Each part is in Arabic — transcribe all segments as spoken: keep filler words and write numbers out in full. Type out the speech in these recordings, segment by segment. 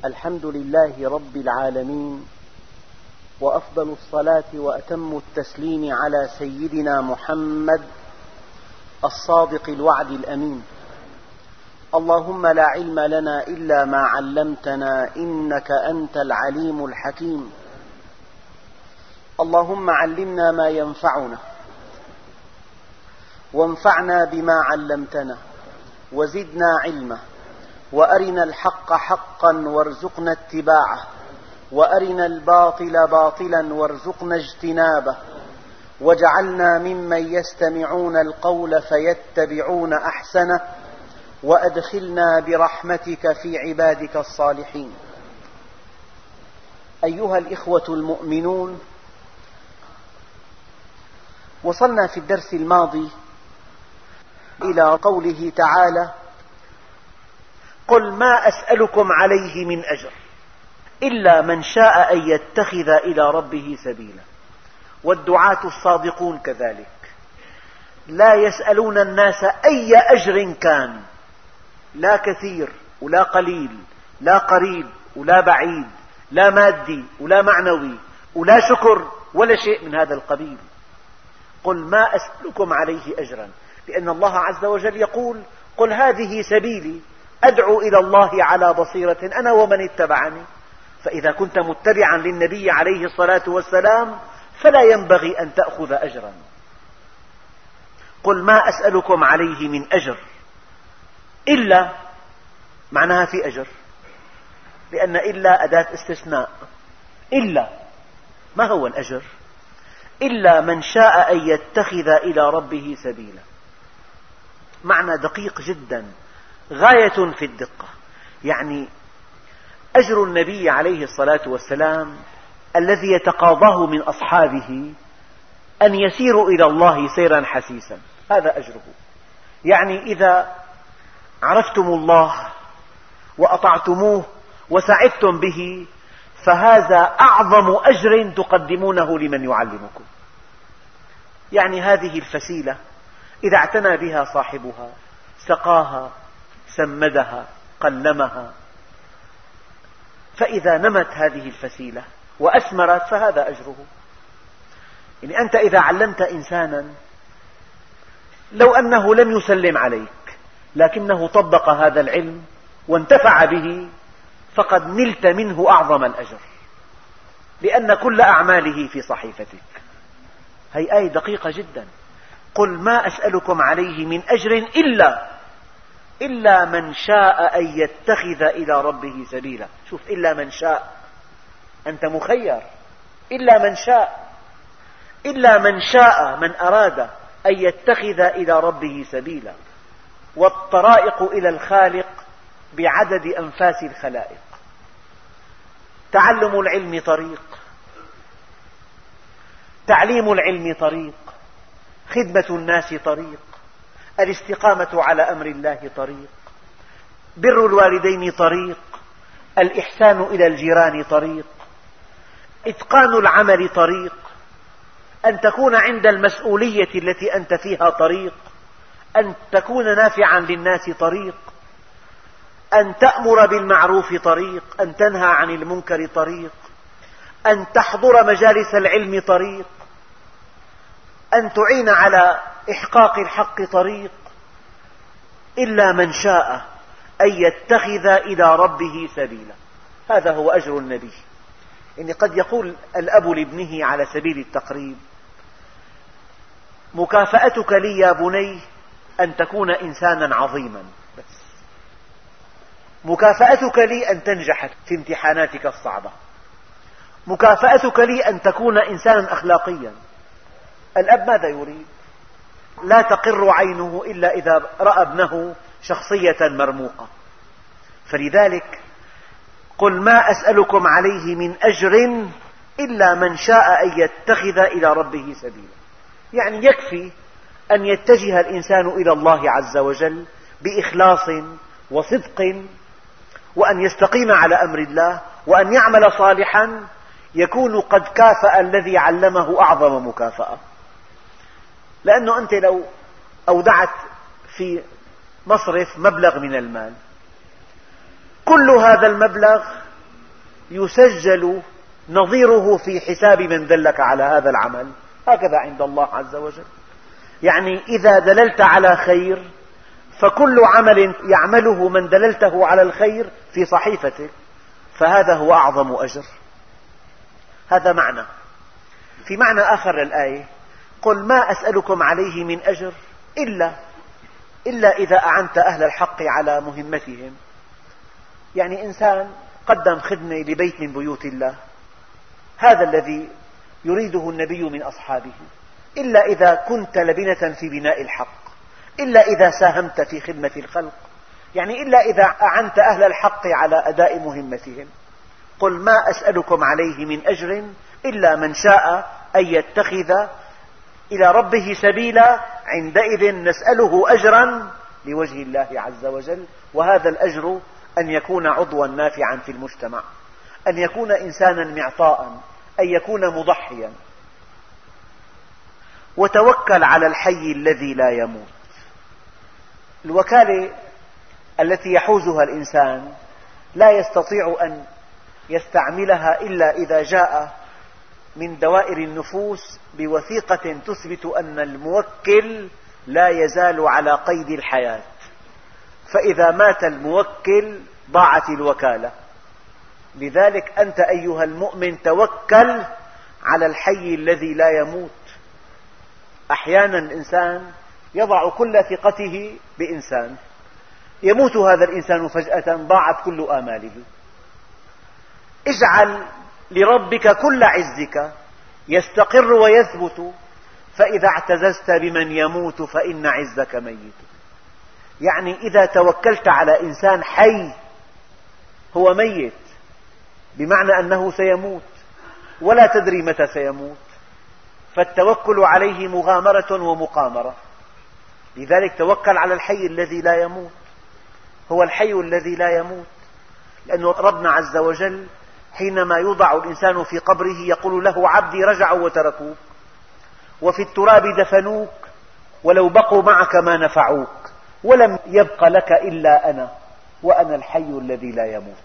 الحمد لله رب العالمين، وأفضل الصلاة وأتم التسليم على سيدنا محمد الصادق الوعد الأمين. اللهم لا علم لنا إلا ما علمتنا إنك أنت العليم الحكيم. اللهم علمنا ما ينفعنا وانفعنا بما علمتنا وزدنا علما، وأرنا الحق حقا وارزقنا اتباعه، وأرنا الباطل باطلا وارزقنا اجتنابه، واجعلنا ممن يستمعون القول فيتبعون أحسنه، وأدخلنا برحمتك في عبادك الصالحين. أيها الإخوة المؤمنون، وصلنا في الدرس الماضي إلى قوله تعالى: قل ما أسألكم عليه من أجر إلا من شاء أن يتخذ إلى ربه سبيلا. والدعاة الصادقون كذلك لا يسألون الناس أي أجر كان، لا كثير ولا قليل، لا قريب ولا بعيد، لا مادي ولا معنوي ولا شكر ولا شيء من هذا القبيل. قل ما أسألكم عليه أجرا، لأن الله عز وجل يقول: قل هذه سبيلي أدعو إلى الله على بصيرة أنا ومن اتبعني. فإذا كنت متبعا للنبي عليه الصلاة والسلام فلا ينبغي أن تأخذ أجرا. قل ما أسألكم عليه من أجر، إلا معناها في أجر، لأن إلا أداة استثناء. إلا ما هو الأجر؟ إلا من شاء أن يتخذ إلى ربه سبيلا. معنى دقيق جدا، غاية في الدقة. يعني أجر النبي عليه الصلاة والسلام الذي يتقاضاه من أصحابه أن يسيروا إلى الله سيرا حسيسا، هذا أجره. يعني إذا عرفتم الله وأطعتموه وسعدتم به فهذا أعظم أجر تقدمونه لمن يعلمكم. يعني هذه الفسيلة إذا اعتنى بها صاحبها، سقاها، سمدها، قلمها، فإذا نمت هذه الفسيلة وأثمرت فهذا أجره. يعني أنت إذا علمت إنسانا لو أنه لم يسلم عليك لكنه طبق هذا العلم وانتفع به فقد نلت منه أعظم الأجر، لأن كل أعماله في صحيفتك. هذه آية دقيقة جدا. قل ما أسألكم عليه من أجر إلا إلا من شاء أن يتخذ إلى ربه سبيلا. شوف، إلا من شاء، أنت مخير. إلا من شاء، إلا من شاء، من أراد أن يتخذ إلى ربه سبيلا. والطرائق إلى الخالق بعدد أنفاس الخلائق. تعلم العلم طريق، تعليم العلم طريق، خدمة الناس طريق، الاستقامة على أمر الله طريق، بر الوالدين طريق، الإحسان إلى الجيران طريق، إتقان العمل طريق، أن تكون عند المسؤولية التي أنت فيها طريق، أن تكون نافعا للناس طريق، أن تأمر بالمعروف طريق، أن تنهى عن المنكر طريق، أن تحضر مجالس العلم طريق، أن تعين على إحقاق الحق طريق. إلا من شاء أن يتخذ إلى ربه سبيلا، هذا هو أجر النبي. يعني قد يقول الأب لابنه على سبيل التقريب: مكافأتك لي يا بني أن تكون إنسانا عظيما، بس مكافأتك لي أن تنجح في امتحاناتك الصعبة، مكافأتك لي أن تكون إنسانا أخلاقيا. الأب ماذا يريد؟ لا تقر عينه إلا إذا رأى ابنه شخصية مرموقة. فلذلك قل ما أسألكم عليه من أجر إلا من شاء أن يتخذ إلى ربه سبيلا. يعني يكفي أن يتجه الإنسان إلى الله عز وجل بإخلاص وصدق، وأن يستقيم على أمر الله، وأن يعمل صالحا، يكون قد كافأ الذي علمه أعظم مكافأة. لأنه أنت لو أودعت في مصرف مبلغ من المال، كل هذا المبلغ يسجل نظيره في حساب من دلك على هذا العمل، هكذا عند الله عز وجل. يعني إذا دللت على خير فكل عمل يعمله من دللته على الخير في صحيفتك، فهذا هو أعظم أجر. هذا معنى. في معنى آخر للآية: قل ما أسألكم عليه من أجر إلا إلا إذا أعنت أهل الحق على مهمتهم. يعني إنسان قدم خدمة لبيت من بيوت الله، هذا الذي يريده النبي من أصحابه، إلا إذا كنت لبنة في بناء الحق، إلا إذا ساهمت في خدمة الخلق، يعني إلا إذا أعنت أهل الحق على أداء مهمتهم. قل ما أسألكم عليه من أجر إلا من شاء أن يتخذ إلى ربه سبيلا، عندئذ نسأله أجرا لوجه الله عز وجل، وهذا الأجر أن يكون عضوا نافعا في المجتمع، أن يكون إنسانا معطاء، أن يكون مضحيا. وتوكل على الحي الذي لا يموت. الوكالة التي يحوزها الإنسان لا يستطيع أن يستعملها إلا إذا جاء من دوائر النفوس بوثيقة تثبت أن الموكل لا يزال على قيد الحياة، فإذا مات الموكل ضاعت الوكالة. لذلك أنت أيها المؤمن توكل على الحي الذي لا يموت. أحيانا الإنسان يضع كل ثقته بإنسان، يموت هذا الإنسان فجأة، ضاعت كل آماله. اجعل لربك كل عزك يستقر ويثبت، فإذا اعتززت بمن يموت فإن عزك ميت. يعني إذا توكلت على إنسان حي هو ميت، بمعنى أنه سيموت ولا تدري متى سيموت، فالتوكل عليه مغامرة ومقامرة. لذلك توكل على الحي الذي لا يموت. هو الحي الذي لا يموت، لأن ربنا عز وجل حينما يوضع الإنسان في قبره يقول له: عبدي رجعوا وتركوك، وفي التراب دفنوك، ولو بقوا معك ما نفعوك، ولم يبق لك إلا أنا، وأنا الحي الذي لا يموت.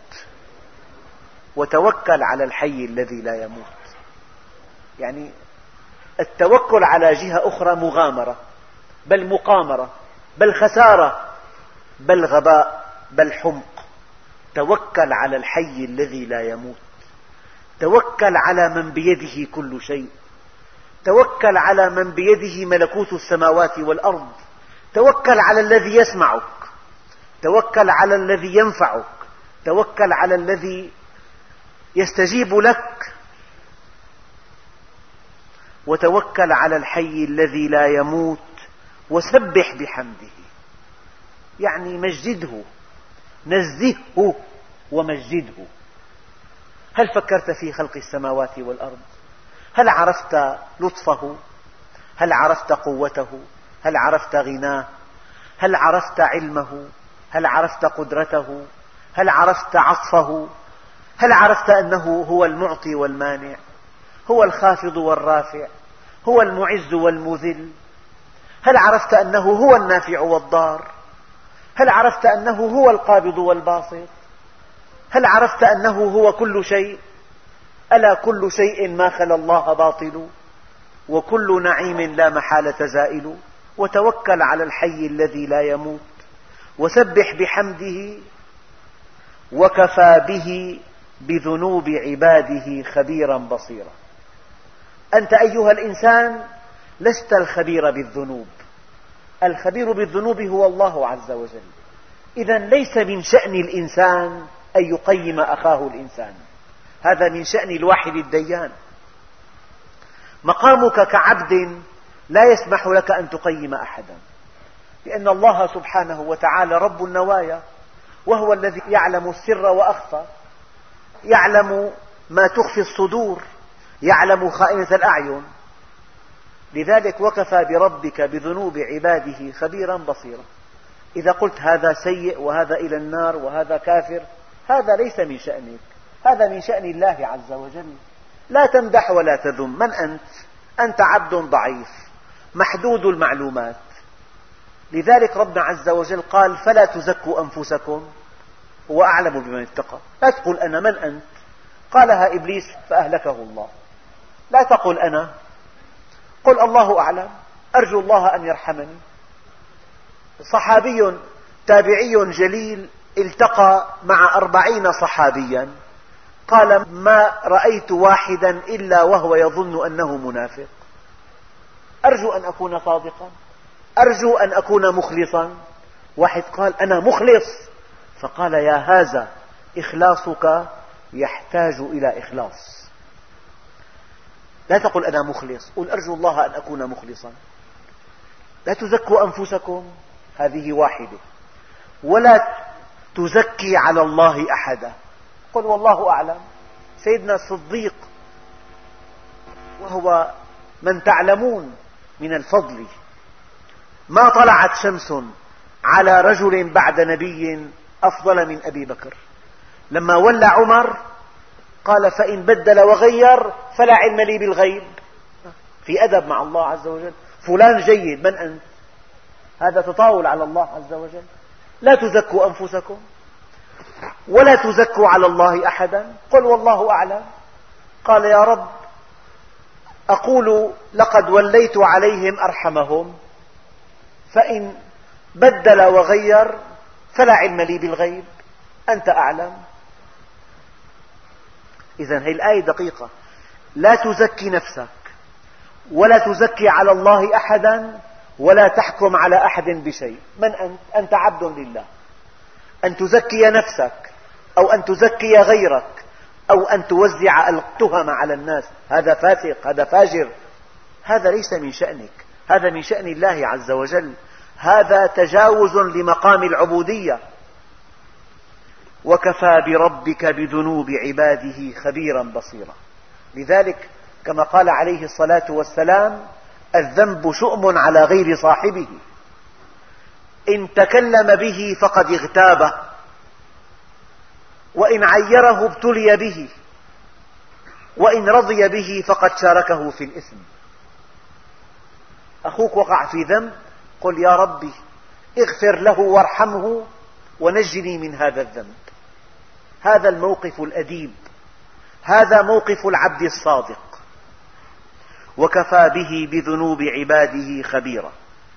وتوكل على الحي الذي لا يموت. يعني التوكل على جهة أخرى مغامرة، بل مقامرة، بل خسارة، بل غباء، بل حمق. توكل على الحي الذي لا يموت. توكل على من بيده كل شيء. توكل على من بيده ملكوت السماوات والأرض. توكل على الذي يسمعك. توكل على الذي ينفعك. توكل على الذي يستجيب لك. وتوكل على الحي الذي لا يموت، وسبح بحمده. يعني مجده، نزهه ومجده. هل فكرت في خلق السماوات والأرض؟ هل عرفت لطفه؟ هل عرفت قوته؟ هل عرفت غناه؟ هل عرفت علمه؟ هل عرفت قدرته؟ هل عرفت عطفه؟ هل عرفت أنه هو المعطي والمانع، هو الخافض والرافع، هو المعز والمذل؟ هل عرفت أنه هو النافع والضار؟ هل عرفت أنه هو القابض والباسط؟ هل عرفت أنه هو كل شيء؟ ألا كل شيء ما خلا الله باطل، وكل نعيم لا محالة زائل. وتوكل على الحي الذي لا يموت، وسبح بحمده، وكفى به بذنوب عباده خبيرا بصيرا. أنت أيها الإنسان لست الخبير بالذنوب، الخبير بالذنوب هو الله عز وجل. إذن ليس من شأن الإنسان أن يقيم أخاه الإنسان، هذا من شأن الواحد الديان. مقامك كعبد لا يسمح لك أن تقيم أحدا، لأن الله سبحانه وتعالى رب النوايا، وهو الذي يعلم السر وأخفى، يعلم ما تخفي الصدور، يعلم خائنة الأعين. لذلك وكفى بربك بذنوب عباده خبيرا بصيرا. إذا قلت هذا سيء وهذا إلى النار وهذا كافر، هذا ليس من شأنك، هذا من شأن الله عز وجل. لا تمدح ولا تذم. من أنت؟ أنت عبد ضعيف محدود المعلومات. لذلك ربنا عز وجل قال: فلا تزكوا أنفسكم، هو أعلم بمن اتقى. لا تقول أنا من أنت، قالها إبليس فأهلكه الله. لا تقل أنا، قل الله أعلم، أرجو الله أن يرحمني. صحابي تابعي جليل التقى مع أربعين صحابيا، قال ما رأيت واحدا إلا وهو يظن أنه منافق. أرجو أن أكون صادقا، أرجو أن أكون مخلصا. واحد قال أنا مخلص، فقال يا هذا إخلاصك يحتاج إلى إخلاص. لا تقل أنا مخلص، قل أرجو الله أن أكون مخلصا. لا تزكوا أنفسكم، هذه واحدة. ولا تزكي على الله أحدا، قل والله أعلم. سيدنا الصديق وهو من تعلمون من الفضل، ما طلعت شمس على رجل بعد نبي أفضل من أبي بكر. لما ولى عمر قال فإن بدل وغير فلا علم لي بالغيب. في أدب مع الله عز وجل. فلان جيد، من أنت؟ هذا تطاول على الله عز وجل. لا تزكوا أنفسكم ولا تزكوا على الله أحدا، قل والله أعلم. قال يا رب أقول لقد وليت عليهم أرحمهم، فإن بدل وغير فلا علم لي بالغيب، أنت أعلم. إذن هذه الآية دقيقة. لا تزكي نفسك ولا تزكي على الله أحدا ولا تحكم على أحد بشيء. من أنت؟ أنت عبد لله. أن تزكي نفسك أو أن تزكي غيرك أو أن توزع التهم على الناس، هذا فاسق، هذا فاجر، هذا ليس من شأنك، هذا من شأن الله عز وجل. هذا تجاوز لمقام العبودية. وكفى بربك بذنوب عباده خبيرا بصيرا. لذلك كما قال عليه الصلاة والسلام الذنب شؤم على غير صاحبه، إن تكلم به فقد اغتابه، وإن عيره ابتلي به، وإن رضي به فقد شاركه في الإثم. أخوك وقع في ذنب، قل يا ربي اغفر له وارحمه ونجني من هذا الذنب. هذا الموقف الأديب، هذا موقف العبد الصادق. وكفى به بذنوب عباده خبيرا.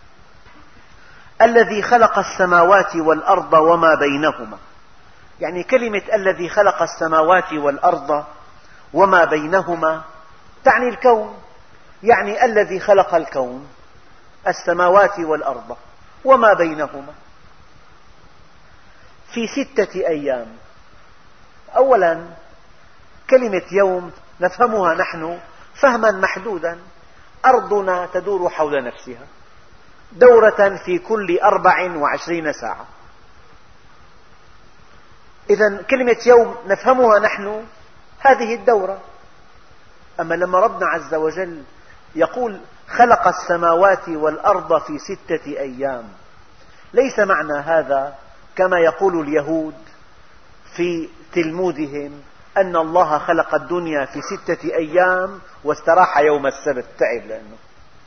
الذي خلق السماوات والأرض وما بينهما، يعني كلمة الذي خلق السماوات والأرض وما بينهما تعني الكون، يعني الذي خلق الكون، السماوات والأرض وما بينهما في ستة أيام. أولا كلمة يوم نفهمها نحن فهما محدودا، أرضنا تدور حول نفسها دورة في كل أربع وعشرين ساعة. إذن كلمة يوم نفهمها نحن هذه الدورة. أما لما ربنا عز وجل يقول خلق السماوات والأرض في ستة أيام، ليس معنى هذا كما يقول اليهود في تلمودهم أن الله خلق الدنيا في ستة أيام واستراح يوم السبت، تعب لأنه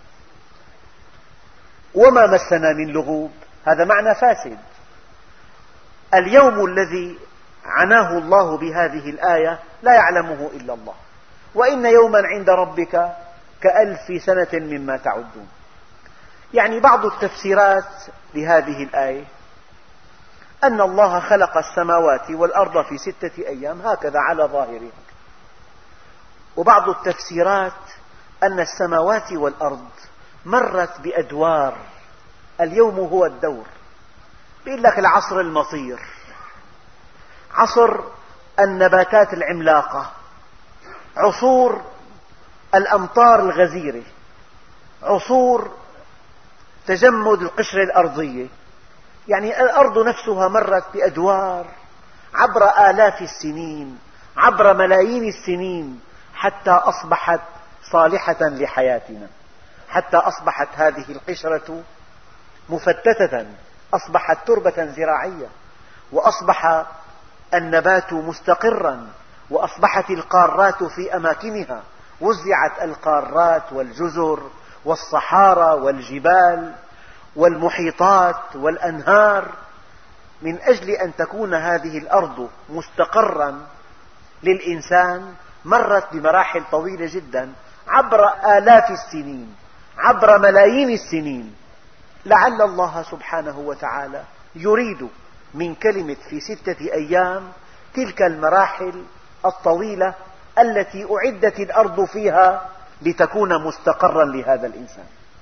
وما مسنا من لغوب، هذا معنى فاسد. اليوم الذي عناه الله بهذه الآية لا يعلمه إلا الله. وإن يوما عند ربك كألف سنة مما تعدون. يعني بعض التفسيرات لهذه الآية أن الله خلق السماوات والأرض في ستة أيام هكذا على ظاهرها، وبعض التفسيرات أن السماوات والأرض مرت بأدوار، اليوم هو الدور. بيقول لك العصر المطير، عصر النباتات العملاقة، عصور الأمطار الغزيرة، عصور تجمد القشرة الأرضية. يعني الأرض نفسها مرت بأدوار عبر آلاف السنين، عبر ملايين السنين، حتى أصبحت صالحة لحياتنا، حتى أصبحت هذه القشرة مفتتة، أصبحت تربة زراعية، وأصبح النبات مستقرا، وأصبحت القارات في أماكنها، وزعت القارات والجزر والصحارى والجبال والمحيطات والأنهار من أجل أن تكون هذه الأرض مستقرا للإنسان مرت بمراحل طويلة جدا عبر آلاف السنين، عبر ملايين السنين. لعل الله سبحانه وتعالى يريد من كلمة في ستة أيام تلك المراحل الطويلة التي أعدت الأرض فيها لتكون مستقرا لهذا الإنسان.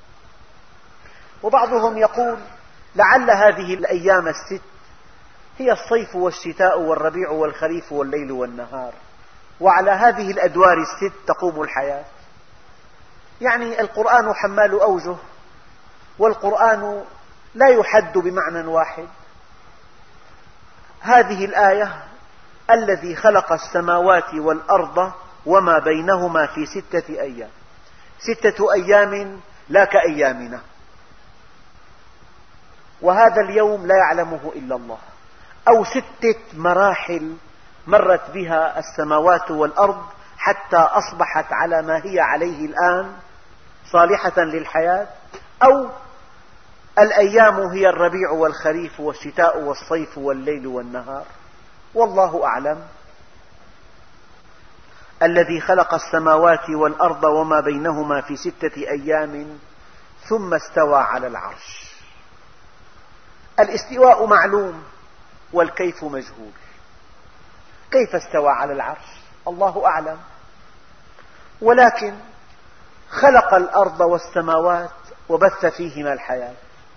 وبعضهم يقول لعل هذه الأيام الست هي الصيف والشتاء والربيع والخريف والليل والنهار، وعلى هذه الأدوار الست تقوم الحياة. يعني القرآن حمال أوجه، والقرآن لا يحد بمعنى واحد. هذه الآية الذي خلق السماوات والأرض وما بينهما في ستة أيام، ستة أيام لا كأيامنا، وهذا اليوم لا يعلمه إلا الله، أو ستة مراحل مرت بها السماوات والأرض حتى أصبحت على ما هي عليه الآن صالحة للحياة، أو الأيام هي الربيع والخريف والشتاء والصيف والليل والنهار، والله أعلم. الذي خلق السماوات والأرض وما بينهما في ستة أيام ثم استوى على العرش. الاستواء معلوم والكيف مجهول. كيف استوى على العرش؟ الله أعلم، ولكن خلق الأرض والسماوات وبث فيهما الحياة.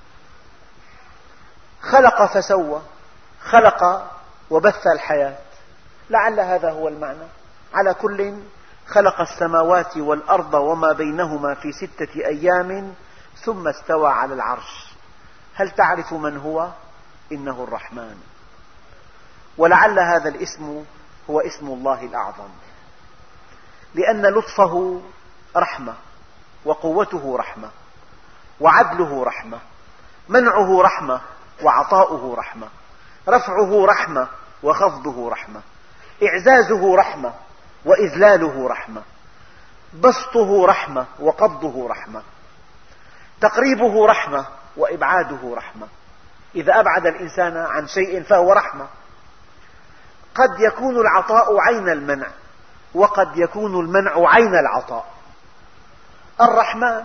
خلق فسوى، خلق وبث الحياة، لعل هذا هو المعنى. على كل، خلق السماوات والأرض وما بينهما في ستة أيام ثم استوى على العرش. هل تعرف من هو؟ إنه الرحمن. ولعل هذا الاسم هو اسم الله الأعظم، لأن لطفه رحمة، وقوته رحمة، وعدله رحمة، منعه رحمة، وعطاؤه رحمة، رفعه رحمة، وخفضه رحمة، إعزازه رحمة، وإذلاله رحمة، بسطه رحمة، وقبضه رحمة، تقريبه رحمة، وإبعاده رحمة. إذا أبعد الإنسان عن شيء فهو رحمة. قد يكون العطاء عين المنع، وقد يكون المنع عين العطاء. الرحمن،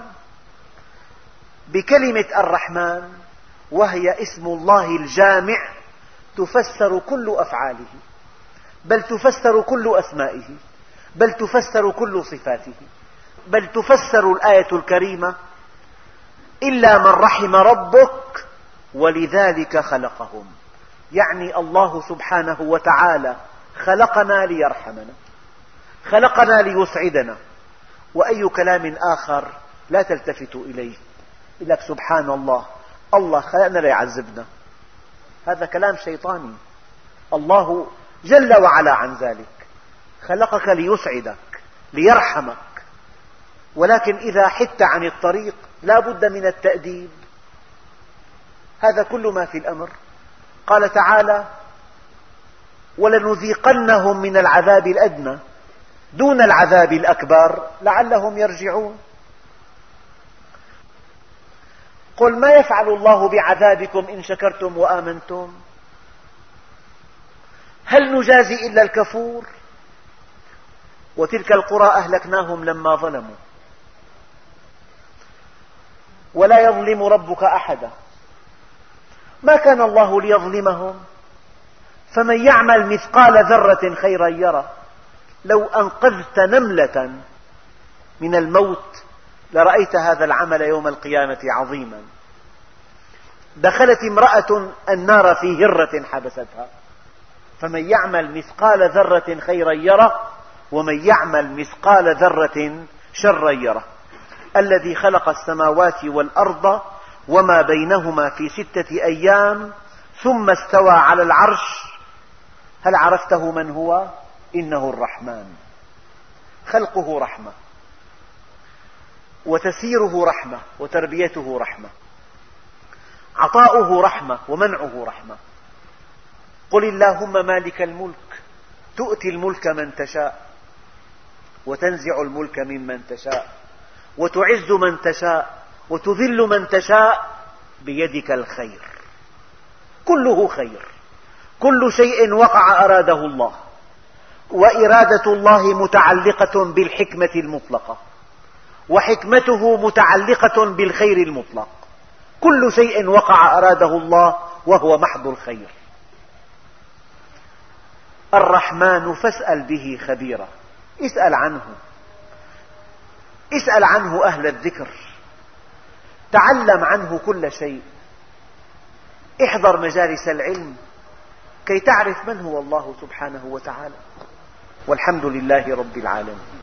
بكلمة الرحمن وهي اسم الله الجامع تفسر كل أفعاله، بل تفسر كل أسمائه، بل تفسر كل صفاته، بل تفسر الآية الكريمة إلا من رحم ربك ولذلك خلقهم. يعني الله سبحانه وتعالى خلقنا ليرحمنا، خلقنا ليسعدنا. وأي كلام آخر لا تلتفت إليه، يقول لك سبحان الله، الله خلقنا ليعذبنا، هذا كلام شيطاني. الله جل وعلا عن ذلك، خلقك ليسعدك، ليرحمك. ولكن إذا حدت عن الطريق لا بد من التأديب. هذا كل ما في الأمر. قال تعالى: ولنذيقنهم من العذاب الأدنى دون العذاب الأكبر لعلهم يرجعون. قل ما يفعل الله بعذابكم إن شكرتم وآمنتم، هل نجازي إلا الكفور؟ وتلك القرى أهلكناهم لما ظلموا ولا يظلم ربك أحدا. ما كان الله ليظلمهم، فمن يعمل مثقال ذرة خيرا يره. لو أنقذت نملة من الموت لرأيت هذا العمل يوم القيامة عظيما. دخلت امرأة النار في هرة حبستها، فمن يعمل مثقال ذرة خيرا يره، ومن يعمل مثقال ذرة شرا يره. الذي خلق السماوات والأرض وما بينهما في ستة أيام ثم استوى على العرش. هل عرفته من هو؟ إنه الرحمن. خلقه رحمة، وتسييره رحمة، وتربيته رحمة، عطاؤه رحمة، ومنعه رحمة. قل اللهم مالك الملك تؤتي الملك من تشاء وتنزع الملك ممن تشاء وتعز من تشاء وتذل من تشاء بيدك الخير. كله خير، كل شيء وقع أراده الله، وإرادة الله متعلقة بالحكمة المطلقة، وحكمته متعلقة بالخير المطلق. كل شيء وقع أراده الله وهو محض الخير. الرحمن فاسأل به خبيرا، اسأل عنه، اسأل عنه أهل الذكر، تعلم عنه كل شيء، احضر مجالس العلم كي تعرف من هو الله سبحانه وتعالى. والحمد لله رب العالمين.